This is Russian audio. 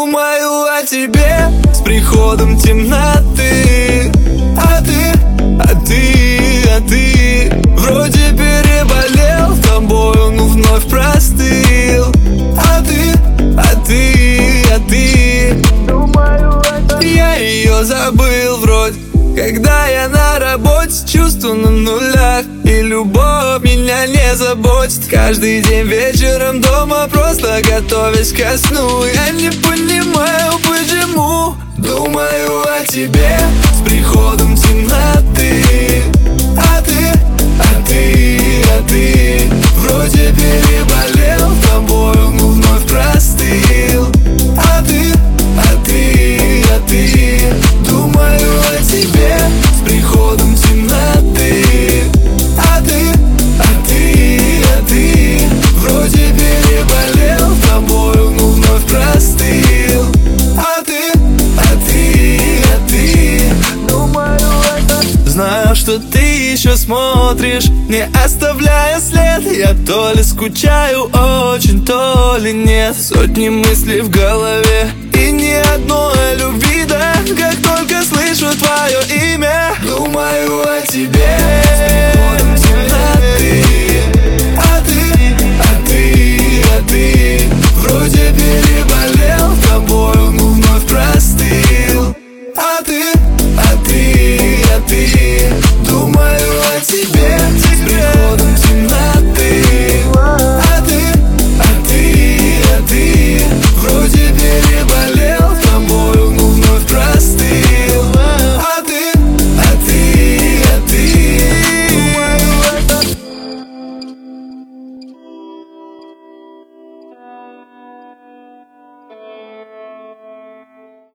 Думаю о тебе с приходом темноты. А ты вроде переболел тобою, но вновь простыл. А ты я ее забыл вроде, когда я на работе, чувства на нулях, и любовь меня не заботит. Каждый день вечером дома, просто готовясь ко сну. Я не понимаю, почему думаю о тебе с приходом темноты. А ты вроде переболел тобою, но вновь простыл. А ты думаю о тебе с приходом темноты. А ты вроде переболел тобою, но вновь простыл. А ты думаю знаю, что ты еще смотришь, не оставляя след. Я то ли скучаю очень, то ли нет. Сотни мыслей в голове и ни одной любви, да. Как только слышу твое имя, думаю о тебе.